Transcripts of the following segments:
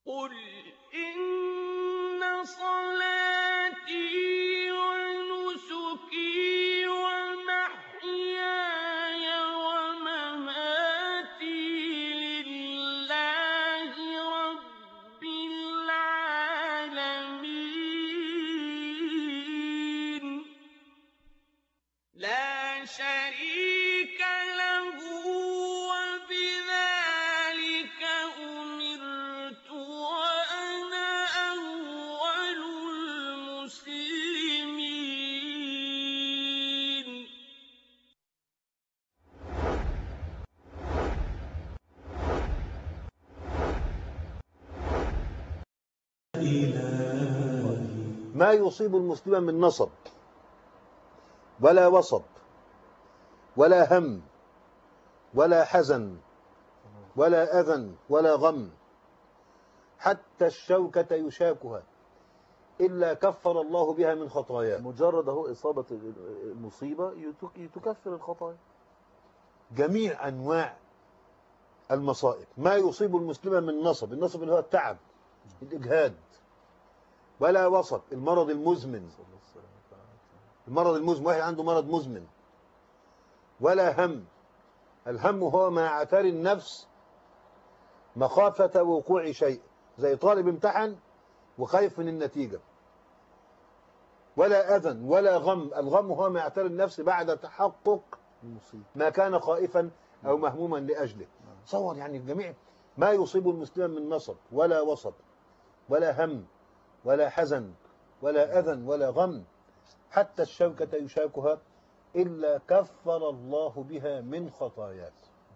قُلْ إِنَّ صَلَاتِي وَنُسُكِي وَمَحْيَايَ وَمَمَاتِي لِلَّهِ رَبِّ الْعَالَمِينَ لَا شَرِيكَ لَهُ ۖ وَبِذَٰلِكَ أُمِرْتُ وَأَنَا أَوَّلُ الْمُسْلِمِينَ. ما يصيب المسلم من نصب ولا وصب ولا هم ولا حزن ولا أذى ولا غم حتى الشوكة يشاكها إلا كفر الله بها من خطاياه. مجرد إصابة المصيبة تكفر الخطايا. جميع أنواع المصائب ما يصيب المسلم من نصب، النصب اللي هو التعب الإجهاد، ولا وصب المرض المزمن، واحد عنده مرض مزمن، ولا هم. الهم هو ما يعتري النفس مخافة وقوع شيء، زي طالب امتحن وخايف من النتيجة. ولا أذى ولا غم، الغم هو ما يعتري النفس بعد تحقق ما كان خائفا أو مهموما لأجله. تصور يعني جميع ما يصيب المسلم من نصب ولا وصب ولا هم ولا حزن ولا أذى ولا غم حتى الشوكة يشاكها إلا كفر الله بها من خطاياه.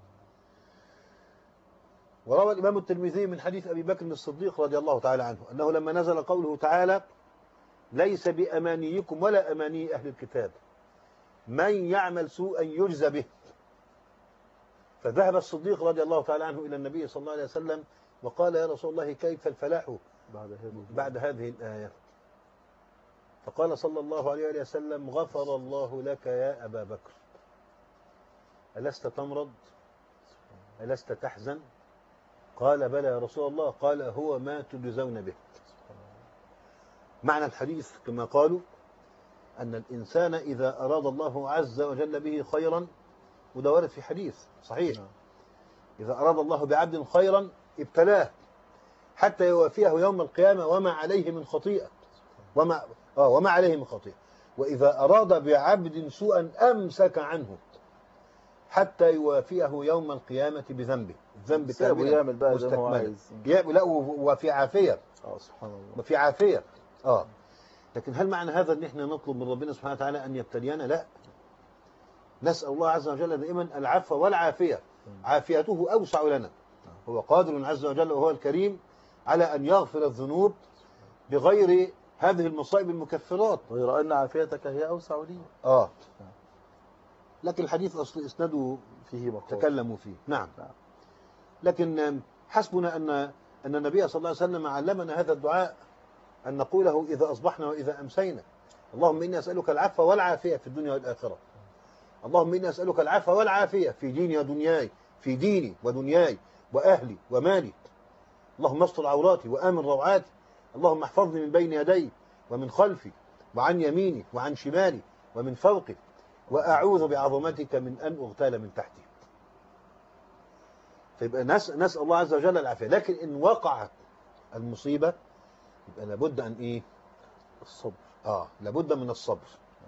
وروى الإمام الترمذي من حديث أبي بكر الصديق رضي الله تعالى عنه أنه لما نزل قوله تعالى: ليس بأمانيكم ولا أماني أهل الكتاب من يعمل سوءا يجزى به، فذهب الصديق رضي الله تعالى عنه إلى النبي صلى الله عليه وسلم وقال: يا رسول الله، كيف الفلاح بعد هذه الآية؟ فقال صلى الله عليه وسلم: غفر الله لك يا أبا بكر، ألست تمرض؟ ألست تحزن؟ قال: بلى يا رسول الله. قال: هو ما تجزون به. معنى الحديث كما قالوا أن الإنسان إذا أراد الله عز وجل به خيرا، وده وارد في حديث صحيح، إذا أراد الله بعبد خيرا ابتلاه حتى يوافيه يوم القيامة وما عليه من خطيئة، وما عليه من خطيئة. وإذا أراد بعبد سوءا أمسك عنه حتى يوافيه يوم القيامة بذنبه، الذنب كاملا مستكملا، لا وفي عافية. سبحان الله. وفي عافية. لكن هل معنى هذا ان احنا نطلب من ربنا سبحانه وتعالى ان يبتلينا؟ لا، نسأل الله عز وجل دائما العفو والعافية، عافيته أوسع لنا. هو قادر عز وجل وهو الكريم على أن يغفر الذنوب بغير هذه المصائب المكفرات، غير أن عافيتك هي أوسع لي. لكن الحديث أصل إسناده فيه مقال تكلموا فيه. نعم. لكن حسبنا أن النبي صلى الله عليه وسلم علمنا هذا الدعاء أن نقوله إذا أصبحنا وإذا أمسينا: اللهم إني أسألك العفو والعافية في الدنيا والآخرة. اللهم إني أسألك العفو والعافية في ديني ودنياي، في ديني ودنياي وأهلي ومالي. اللهم استر عوراتي وآمن روعاتي. اللهم احفظني من بين يدي ومن خلفي وعن يميني وعن شمالي ومن فوقي، وأعوذ بعظمتك من أن أغتال من تحتي. فيبقى نسأل الله عز وجل العافية. لكن إن وقعت المصيبة يبقى لابد أن إيه؟ الصبر. لابد من الصبر.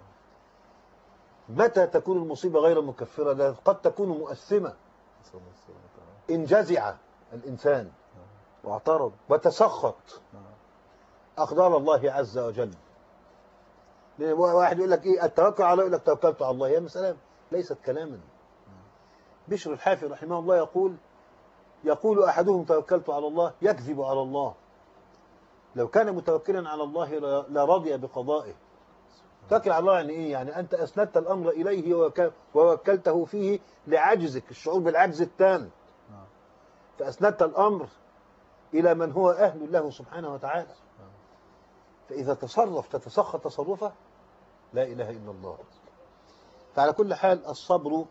متى تكون المصيبة غير مكفرة؟ قد تكون مؤثمة. إن جزع الإنسان واعترض وتسخط أقدار الله عز وجل. واحد يقول لك إيه؟ التوكل على الله، يقول لك توكلت على الله. يا مسألة ليست كلاما. بشر الحافي رحمه الله يقول أحدهم: توكلت على الله، يكذب على الله. لو كان متوكلا على الله لرضي بقضائه. توكل على الله يعني إيه؟ يعني أنت أسندت الأمر إليه ووكلته فيه لعجزك، الشعور بالعجز التام، فأسندت الأمر إلى من هو أهل له سبحانه وتعالى. فإذا تتسخط تصرفه، لا إله إلا الله. فعلى كل حال الصبر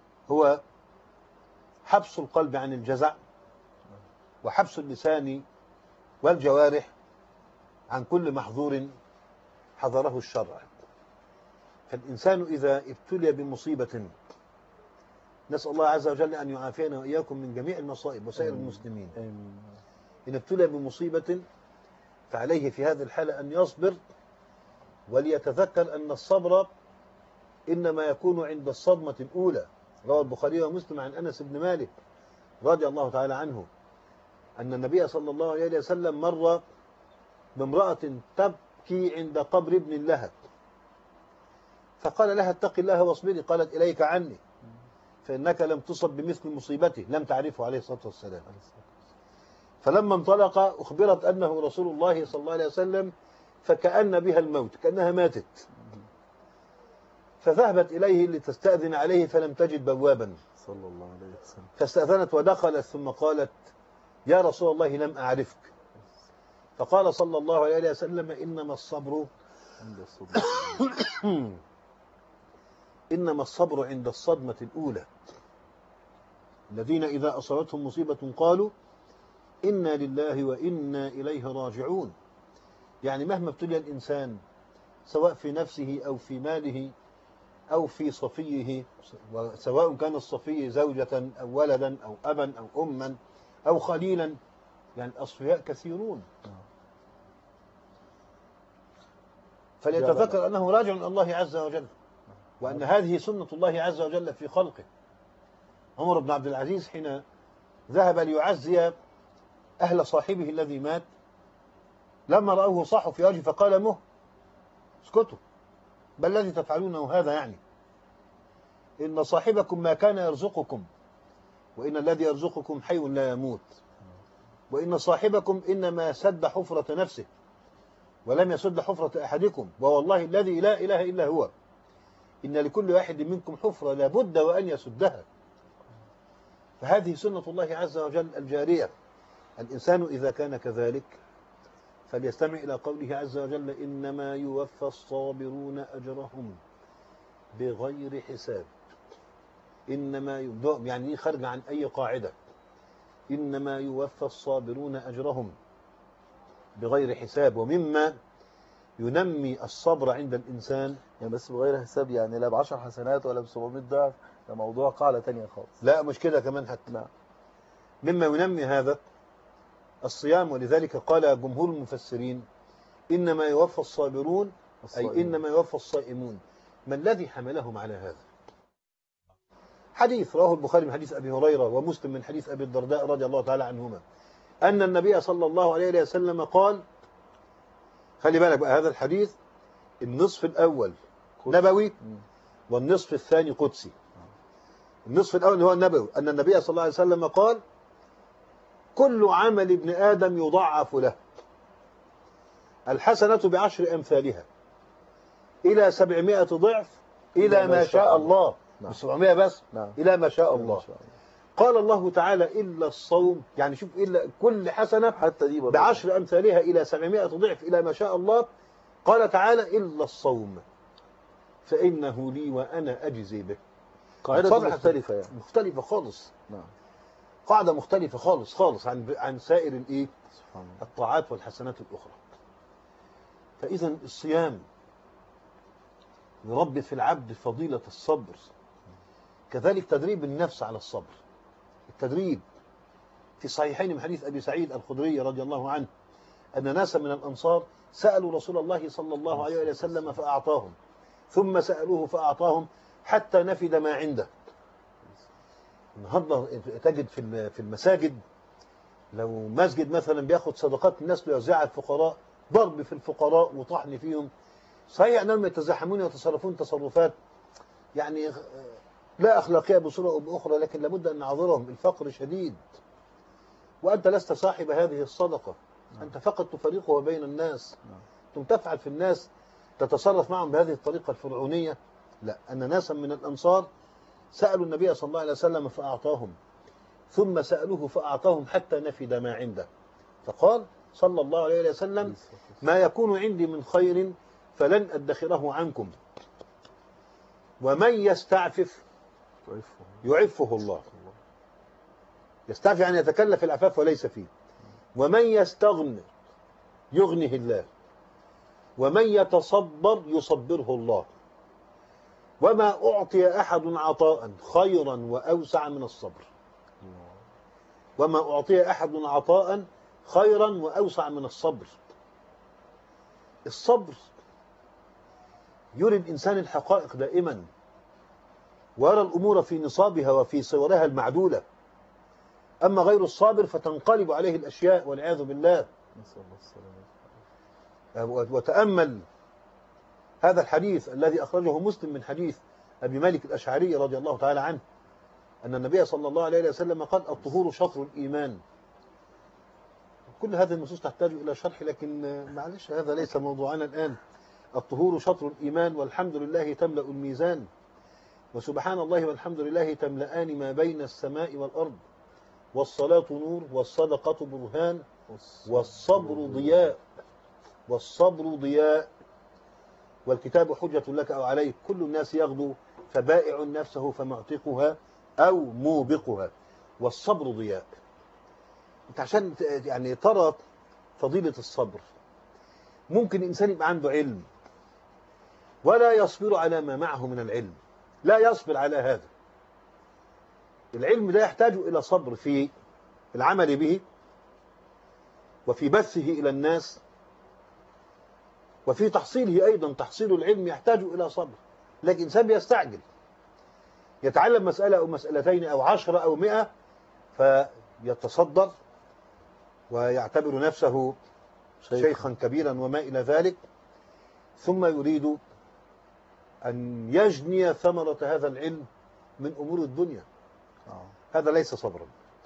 هو حبس القلب عن الجزع، وحبس اللسان والجوارح عن كل محظور حظره الشرع. فالإنسان إذا ابتلي بمصيبة، نسأل الله عز وجل أن يعافينا وإياكم من جميع المصائب وسائر المسلمين، آمين. إن ابتلي بمصيبة فعليه في هذه الحالة أن يصبر، وليتذكر أن الصبر إنما يكون عند الصدمة الأولى. روى البخاري ومسلم عن أنس بن مالك رضي الله تعالى عنه أن النبي صلى الله عليه وسلم مر بامرأة تبكي عند قبر ابن لها، فقال لها اتق الله واصبري، قالت إليك عني فإنك لم تصب بمثل مصيبته، لم تعرفه عليه الصلاة والسلام. فلما انطلق أخبرت أنه رسول الله صلى الله عليه وسلم، فكأن بها الموت، كأنها ماتت، فذهبت إليه لتستأذن عليه فلم تجد بوابا، صلى الله عليه وسلم. فاستأذنت ودخلت ثم قالت يا رسول الله لم أعرفك، فقال صلى الله عليه وسلم إنما الصبر عند الصدمة. إنما الصبر عند الصدمة الأولى. الذين إذا أصابتهم مصيبة قالوا إنا لله وإنا إليه راجعون. يعني مهما ابتلي الإنسان سواء في نفسه أو في ماله أو في صفيه، سواء كان الصفي زوجة أو ولدا أو أبا أو أما أو خليلا، يعني الأصفياء كثيرون، فليتذكر أنه راجع إلى الله عز وجل، وأن هذه سنة الله عز وجل في خلقه. عمر بن عبد العزيز حين ذهب ليعزي أهل صاحبه الذي مات، لما رأوه صاحوا في وجهه فقال مه اسكتوا، بل الذي تفعلونه هذا يعني إن صاحبكم ما كان يرزقكم، وإن الذي يرزقكم حي لا يموت، وإن صاحبكم إنما سد حفرة نفسه ولم يسد حفرة أحدكم، ووالله الذي لا إله إلا هو إن لكل واحد منكم حفرة لابد وأن يسدها. فهذه سنة الله عز وجل الجارية. الإنسان إذا كان كذلك فليستمع إلى قوله عز وجل إنما يوفى الصابرون أجرهم بغير حساب. إنما يعني دي خارجة عن أي قاعدة. إنما يوفى الصابرون أجرهم بغير حساب. ومما ينمي الصبر عند الإنسان، يعني بس بغير حساب، يعني لا ب10 حسنات ولا ب700 ضعف، ده موضوع قاعدة تانية خالص. لا مش كده كمان حتى. نعم. مما ينمي هذا الصيام، ولذلك قال جمهور المفسرين إنما يوفى الصابرون أي إنما يوفى الصائمون. ما الذي حملهم على هذا؟ حديث رواه البخاري من حديث أبي هريرة ومسلم من حديث أبي الدرداء رضي الله تعالى عنهما أن النبي صلى الله عليه وسلم قال، خلي بالك بقى هذا الحديث النصف الأول نبوي والنصف الثاني قدسي. النصف الأول هو النبوي، أن النبي صلى الله عليه وسلم قال كل عمل ابن آدم يضاعف له، الحسنة ب10 أمثالها إلى 700 ضعف إلى ما شاء الله. نعم. مش 700 بس. نعم. إلى ما شاء الله. قال الله تعالى إلا الصوم، يعني شوف إلا كل حسنة حتى دي ب10 أمثالها إلى 700 ضعف إلى ما شاء الله. قال تعالى إلا الصوم فإنه لي وأنا أجزي به. قاعدة مختلفة يعني. مختلفة خالص. نعم. قاعدة مختلفة خالص خالص عن سائر الإيه؟ سبحان الله. الطاعات والحسنات الأخرى. فإذا الصيام يربي في العبد فضيلة الصبر، كذلك تدريب النفس على الصبر. التدريب في صحيحين من حديث أبي سعيد الخدري رضي الله عنه أن ناسا من الأنصار سألوا رسول الله صلى الله عليه وسلم فأعطاهم، ثم سألوه فأعطاهم حتى نفد ما عنده. النهارده تجد في المساجد لو مسجد مثلا بياخد صدقات الناس ليوزعها على الفقراء، ضرب في الفقراء وطحن فيهم. صحيح أنهم يتزاحمون ويتصرفون تصرفات يعني لا أخلاقية بصورة أو بأخرى، لكن لابد أن نعذرهم، الفقر شديد وأنت لست صاحب هذه الصدقة. أنت فقط تفرقها بين الناس. ثم تفعل في الناس تتصرف معهم بهذه الطريقة الفرعونية. لا، أن ناسا من الأنصار سألوا النبي صلى الله عليه وسلم فأعطاهم، ثم سألوه فأعطاهم حتى نفد ما عنده. فقال صلى الله عليه وسلم ما يكون عندي من خير فلن أدخره عنكم، ومن يستعفف يعفه الله. يستعفف يعني يتكلف العفاف وليس فيه. ومن يستغني يغنه الله، ومن يتصبر يصبره الله، وما أعطي أحد عطاء خيرا وأوسع من الصبر. وما أعطي أحد عطاء خيرا وأوسع من الصبر. الصبر يري الإنسان الحقائق دائما، ويرى الأمور في نصابها وفي صورها المعدولة. أما غير الصابر فتنقلب عليه الأشياء والعياذ بالله. نسأل الله السلامة. وتأمل هذا الحديث الذي أخرجه مسلم من حديث أبي مالك الأشعري رضي الله تعالى عنه، أن النبي صلى الله عليه وسلم قال: الطهور شطر الإيمان. كل هذه النصوص تحتاج إلى شرح، لكن معلش هذا ليس موضوعنا الآن. الطهور شطر الإيمان، والحمد لله تملأ الميزان، وسبحان الله والحمد لله تملأان ما بين السماء والأرض، والصلاة نور، والصدقة برهان، والصبر ضياء. والصبر ضياء، والكتاب حجة لك أو عليك، كل الناس يغدو فبائع نفسه فمعتقها أو موبقها، والصبر ضياء. انت عشان يعني ترى فضيلة الصبر، ممكن إنسان يبقى عنده علم ولا يصبر على ما معه من العلم، لا يصبر على هذا العلم. ده يحتاج إلى صبر في العمل به، وفي بثه إلى الناس، وفي تحصيله أيضا. تحصيل العلم يحتاج إلى صبر. لكن إنسان بيستعجل، يتعلم مسألة أو مسألتين أو 10 أو 100 فيتصدر ويعتبر نفسه شيخا كبيرا وما إلى ذلك، ثم يريد أن يجني ثمرة هذا العلم من أمور الدنيا. هذا ليس صبرا.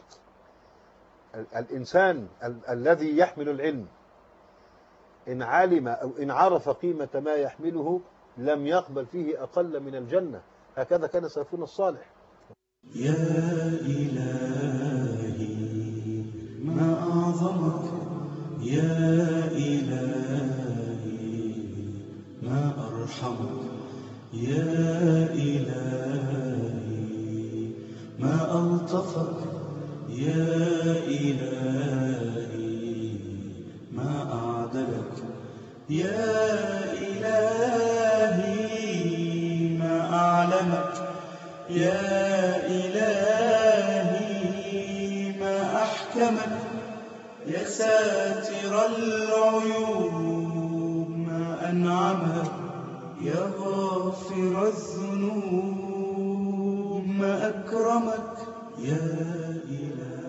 الإنسان الذي يحمل العلم إن علم أو إن عرف قيمة ما يحمله لم يقبل فيه أقل من الجنة. هكذا كان سلفنا الصالح. يا إلهي ما أعظمك، يا إلهي ما أرحمك، يا إلهي ما ألطفك، يا إلهي ما أعدلك، يا إلهي ما أعلمك، يا إلهي ما أحكمك، يا ساتر العيوب ما أنعمك، يا غافر الذنوب ما أكرمك، يا إلهي